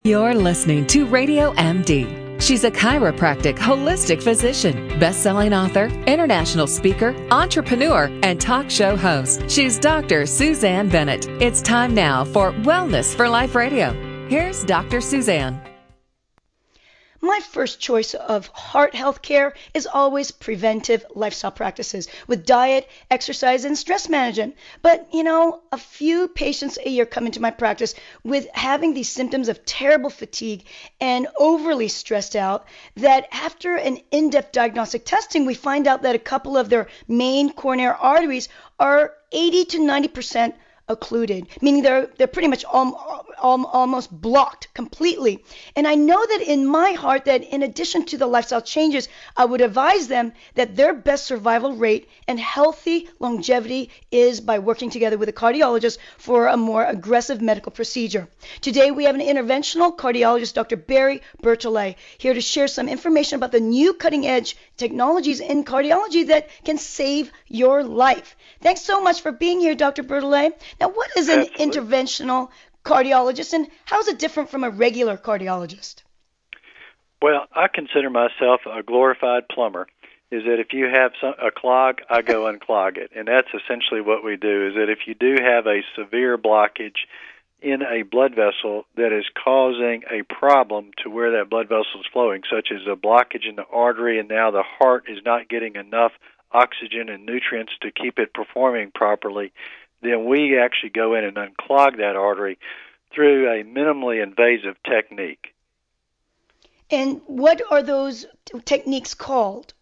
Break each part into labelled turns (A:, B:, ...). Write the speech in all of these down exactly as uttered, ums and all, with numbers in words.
A: You're listening to Radio M D. She's a chiropractic holistic physician, best-selling author, international speaker, entrepreneur, and talk show host. She's Doctor Suzanne Bennett. It's time now for Wellness for Life Radio. Here's Doctor Suzanne.
B: My first choice of heart health care is always preventive lifestyle practices with diet, exercise, and stress management. But, you know, a few patients a year come into my practice with having these symptoms of terrible fatigue and overly stressed out that after an in-depth diagnostic testing, we find out that a couple of their main coronary arteries are eighty to ninety percent occluded, meaning they're they're pretty much al- al- almost blocked completely. And I know that in my heart that in addition to the lifestyle changes, I would advise them that their best survival rate and healthy longevity is by working together with a cardiologist for a more aggressive medical procedure. Today we have an interventional cardiologist, Doctor Barry Bertolet, here to share some information about the new cutting-edge technologies in cardiology that can save your life. Thanks so much for being here, Doctor Bertolet. Now, what is an
C: Absolutely.
B: interventional cardiologist, and how is it different from a regular cardiologist?
C: Well, I consider myself a glorified plumber. Is that if you have some, a clog, I go unclog it. And that's essentially what we do, is that if you do have a severe blockage in a blood vessel that is causing a problem to where that blood vessel is flowing, such as a blockage in the artery, and now the heart is not getting enough oxygen and nutrients to keep it performing properly, then we actually go in and unclog that artery through a minimally invasive technique.
B: And what are those techniques called?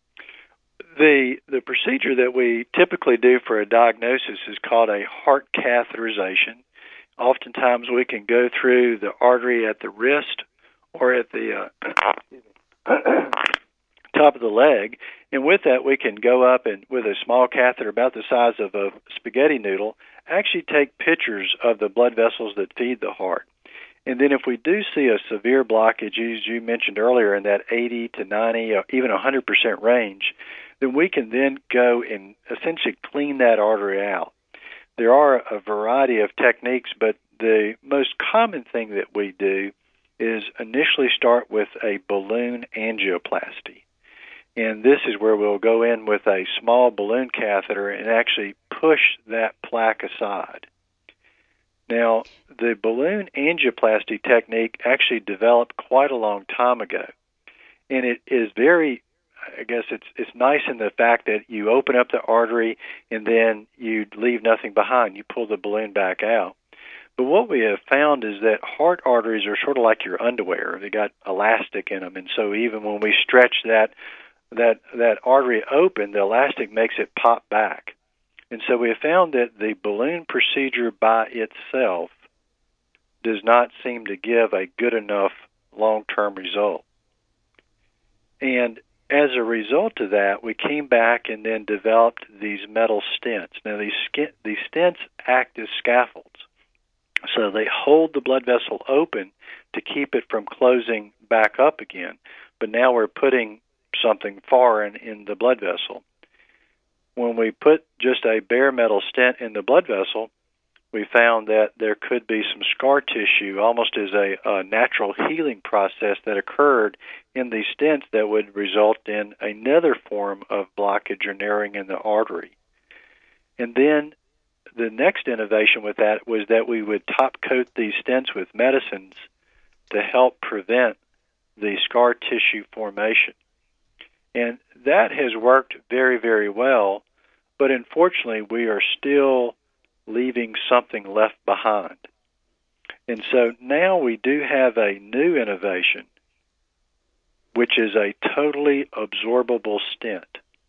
C: The the procedure that we typically do for a diagnosis is called a heart catheterization. Oftentimes we can go through the artery at the wrist or at the uh, top of the leg, and with that we can go up and with a small catheter about the size of a spaghetti noodle actually take pictures of the blood vessels that feed the heart. And then if we do see a severe blockage, as you mentioned earlier, in that eighty to ninety or even one hundred percent range, then we can then go and essentially clean that artery out. There are a variety of techniques, but the most common thing that we do is initially start with a balloon angioplasty. And this is where we'll go in with a small balloon catheter and actually push that plaque aside. Now, the balloon angioplasty technique actually developed quite a long time ago. And it is very, I guess it's it's nice in the fact that you open up the artery and then you leave nothing behind. You pull the balloon back out. But what we have found is that heart arteries are sort of like your underwear. They got elastic in them. And so even when we stretch that that that artery open, the elastic makes it pop back. And so we have found that the balloon procedure by itself does not seem to give a good enough long-term result. And as a result of that, we came back and then developed these metal stents. Now, these, skin, these stents act as scaffolds. So they hold the blood vessel open to keep it from closing back up again. But now we're putting something foreign in the blood vessel. When we put just a bare metal stent in the blood vessel, we found that there could be some scar tissue, almost as a, a natural healing process that occurred in these stents that would result in another form of blockage or narrowing in the artery. And then the next innovation with that was that we would top coat these stents with medicines to help prevent the scar tissue formation. And that has worked very, very well, but unfortunately we are still leaving something left behind. And so now we do have a new innovation, which is a totally absorbable stent.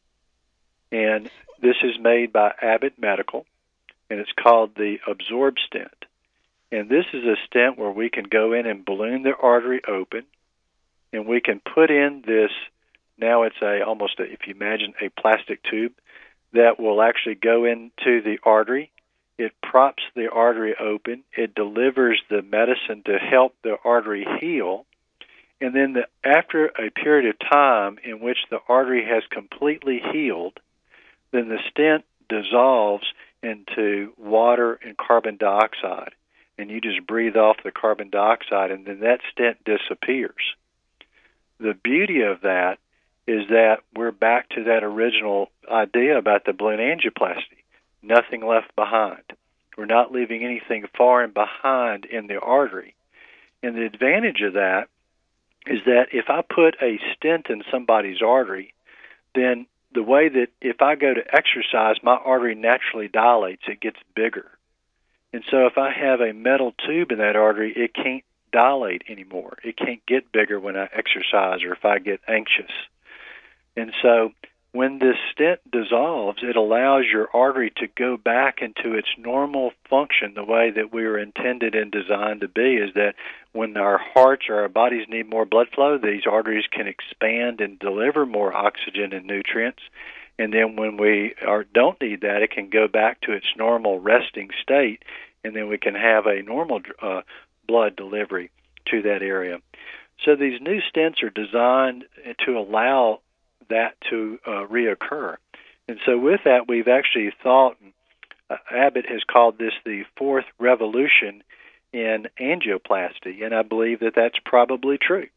C: And this is made by Abbott Medical, and it's called the Absorb Stent. And this is a stent where we can go in and balloon the artery open, and we can put in this. Now it's a almost, a, if you imagine, a plastic tube that will actually go into the artery. It props the artery open. It delivers the medicine to help the artery heal. And then the, after a period of time in which the artery has completely healed, then the stent dissolves into water and carbon dioxide. and you just breathe off the carbon dioxide, and then that stent disappears. The beauty of that is that we're back to that original idea about the balloon angioplasty. Nothing left behind. We're not leaving anything far and behind in the artery. And the advantage of that is that if I put a stent in somebody's artery, then the way that if I go to exercise, my artery naturally dilates. It gets bigger. And so if I have a metal tube in that artery, it can't dilate anymore. It can't get bigger when I exercise or if I get anxious. And so when this stent dissolves, it allows your artery to go back into its normal function, the way that we were intended and designed to be, is that when our hearts or our bodies need more blood flow, these arteries can expand and deliver more oxygen and nutrients. And then when we are, don't need that, it can go back to its normal resting state, and then we can have a normal uh, blood delivery to that area. So these new stents are designed to allow that to uh, reoccur. And so with that, we've actually thought, uh, Abbott has called this the fourth revolution in angioplasty, and I believe that that's probably true.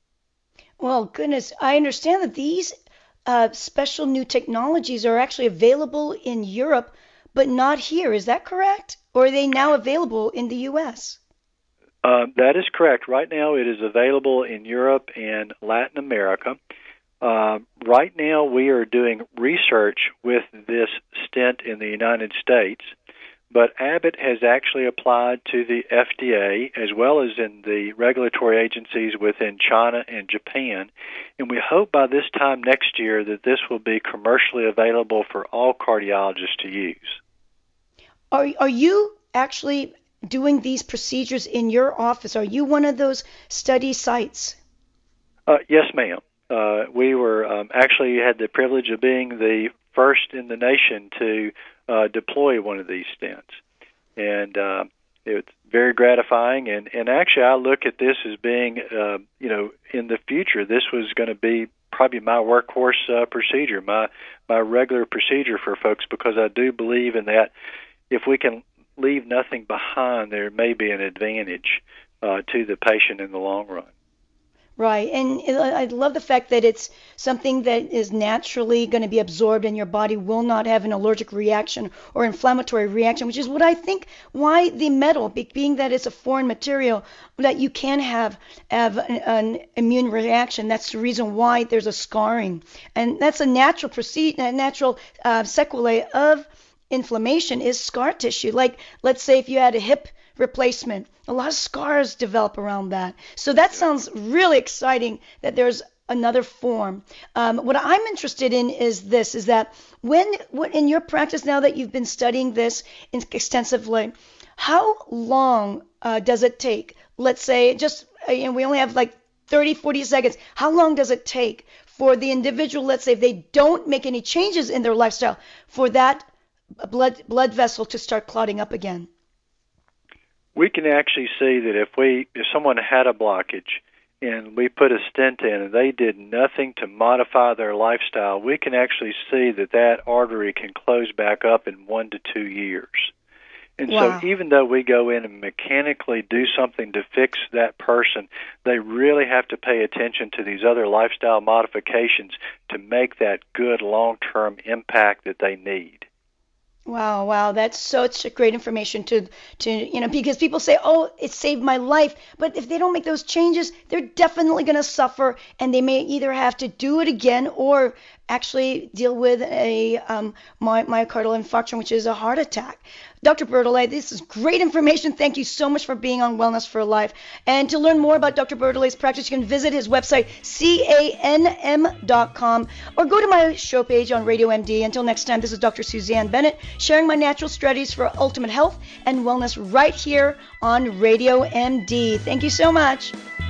B: Well, goodness, I understand that these uh, special new technologies are actually available in Europe, but not here. Is that correct? Or are they now available in the U S?
C: Uh, that is correct. Right now it is available in Europe and Latin America. Uh, right now we are doing research with this stent in the United States, but Abbott has actually applied to the F D A as well as in the regulatory agencies within China and Japan, and we hope by this time next year that this will be commercially available for all cardiologists to use.
B: Are, are you actually doing these procedures in your office? Are you one of those study sites?
C: Uh, yes, ma'am. Uh, we were um, actually had the privilege of being the first in the nation to uh, deploy one of these stents, and uh, it's very gratifying. And, and actually, I look at this as being, uh, you know, in the future, this was going to be probably my workhorse uh, procedure, my my regular procedure for folks, because I do believe in that. If we can leave nothing behind, there may be an advantage uh, to the patient in the long run.
B: Right, and I love the fact that it's something that is naturally going to be absorbed and your body will not have an allergic reaction or inflammatory reaction, which is what I think why the metal, being that it's a foreign material, that you can have, have an, an immune reaction. That's the reason why there's a scarring. And that's a natural proceed, a natural uh, sequelae of inflammation is scar tissue. Like, let's say if you had a hip replacement, a lot of scars develop around that. So that sounds really exciting that there's another form. Um, what I'm interested in is this, is that when, when in your practice now that you've been studying this extensively, how long uh, does it take? Let's say just, uh, you know, we only have like thirty, forty seconds. How long does it take for the individual, let's say if they don't make any changes in their lifestyle, for that blood blood vessel to start clotting up again?
C: We can actually see that if we if someone had a blockage and we put a stent in and they did nothing to modify their lifestyle, we can actually see that that artery can close back up in one to two years. And wow. So even though we go in and mechanically do something to fix that person, they really have to pay attention to these other lifestyle modifications to make that good long-term impact that they need.
B: Wow, wow, that's such great information to, to, you know, because people say, oh, it saved my life. But if they don't make those changes, they're definitely going to suffer, and they may either have to do it again or actually deal with a um, my, myocardial infarction, which is a heart attack. Doctor Bertolet, this is great information. Thank you so much for being on Wellness for Life. And to learn more about Doctor Bertolet's practice, you can visit his website, canm dot com, or go to my show page on Radio M D. Until next time, this is Doctor Suzanne Bennett, sharing my natural strategies for ultimate health and wellness right here on Radio M D. Thank you so much.